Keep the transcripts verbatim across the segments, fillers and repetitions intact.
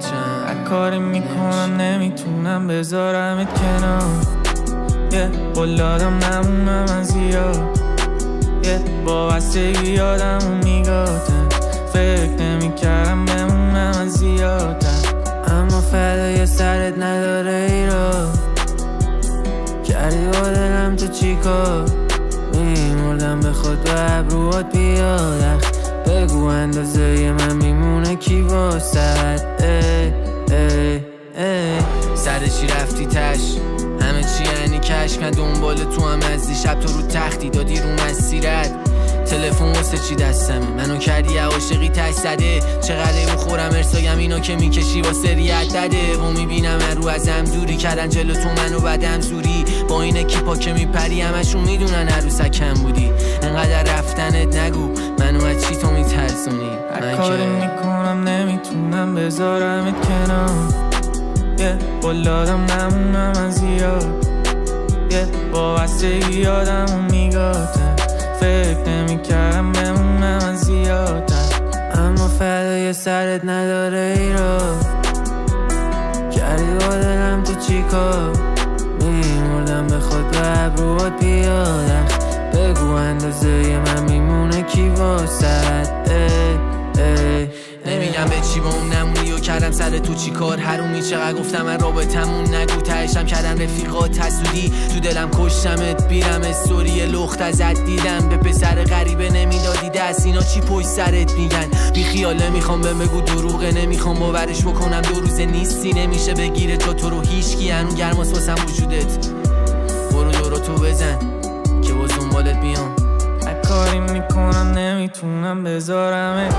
چند هر کاری میکنم نمیتونم بذارمت کنار. یه قول دادم نمونم از زیاد، یه وابستگی یادمون میگاتم. فکر نمیکردم بمونم از زیادتر، اما فدای سرت نداره ایراد. کردی با دلم تو چی کار؟ میمردم به خود به ابروات بیاد. بگو اندازه من میمونه کی واسد؟ ای ای ای سر چی رفتی تش؟ همه چی یعنی کشف؟ من دنبال تو هم از دیشب تو رو تختی دادی رو مسیرت. تلفن واسه چی دستمه؟ منو کردی عاشقی تش زده. چقدر بخورم ارسایم اینا که میکشی واسه ریت دده. و میبینم من رو ازم دوری کردن جلو تو منو بدم زوری. با این اکیپا که میپری همشون میدونن عروسکم بودی. انقدر رفتنت نگو منو از چی تو میترسونی. هر کاری میکنم نمیتونم بذارمت کنار. یه قول دادم نمونم از زیاد، یه وابستگی یادمون میگاتم. فکر نمیکردم بمونم از زیادتر، اما فدای سرت نداره ایراد. کردی با دلم تو چی کار؟ میمردم به خود به ابروات بیاد. بگو اندازه من میمونه کی واسد؟ ای ای نمیگم به چی با اون نمونی و کردم سر تو چی کار. حرومی چقدر گفتم من رابطمون نگو. تهشم کردم رفیقات حسودی. تو دلم کشتمت بیرم استوری لخت ازت دیدم. به پسر غریبه نمیدادی دست. اینا چی پشت سرت میگن؟ بی خیاله میخوام بهم بگو دروغه. نمیخوام باورش بکنم دو روزه نیستی. نمیشه بگیره تو تو رو هیچکی. هنو گرماس واسم وجودت. برو دورو تو بزن که باز دنبالت بیام. هر کاری میکنم نمیتونم بذارمت.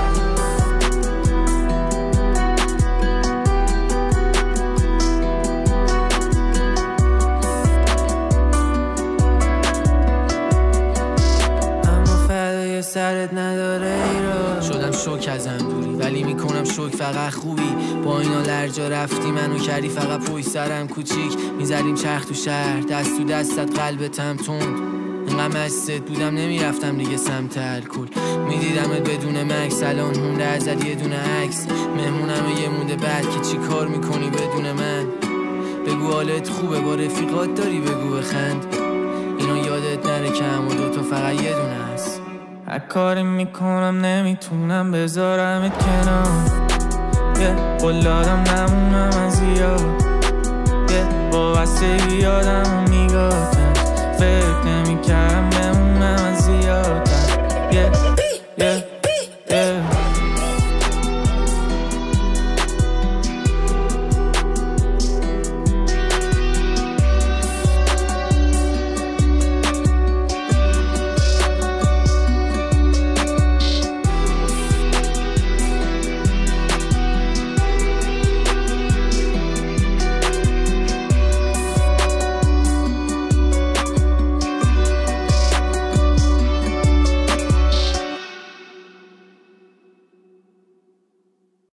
سرت نداره ایراد. شدم شوک ازم دوری ولی میکنم شوک فقط خوبی. با اینا لرجا رفتی منو کردی فقط پشت سرم کوچیک. میزدیم چرخ تو شهر دست تو دستت قلبتم تند. اینقدر مستت بودم نمیرفتم دیگه سمت الکل. میدیدمت بدون مکس الان هونده ازت یه دونه عکس. مهمونم یه مونده بعد که چی کار میکنی بدون من. بگو حالت خوبه با رفیقات داری بگو بخند. اینا یادت نره که همون دوتا فقط یه دونه هست. هر کاری میکنم نمیتونم بذارمت کنار. یه قول دادم نمونم از زیاد، یه وابستگی یادم